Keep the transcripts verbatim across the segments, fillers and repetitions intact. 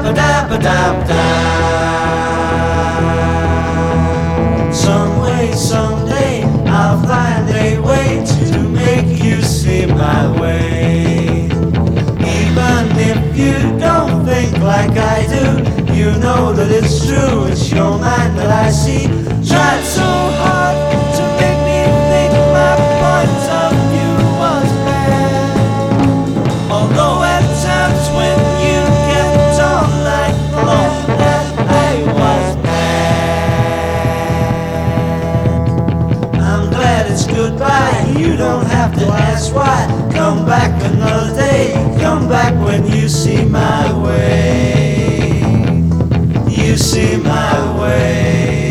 ba-da-ba-da-ba-da. Some way, someday, I'll find a way to make you see my way. Even if you don't think like I do, you know that it's true, it's your mind that I see. Tried so hard to make me think my point of view was bad. Although at times when you kept on, I thought that I was bad. I'm glad it's goodbye, you don't have to ask why. Come back another day, come back when you see my way. You see my way.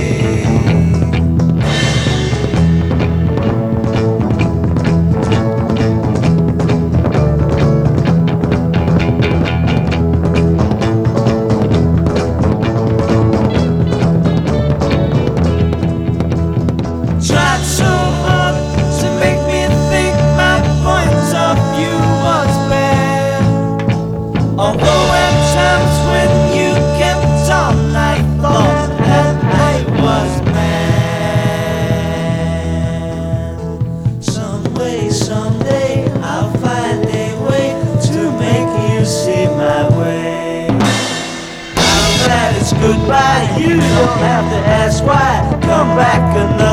Tried so hard to make me think my point of view was bad. Although at times when you kept on, I thought that I was mad. Some way, someday, I'll find a way to make you see my way. I'm glad it's goodbye, you don't have to ask why. Come back another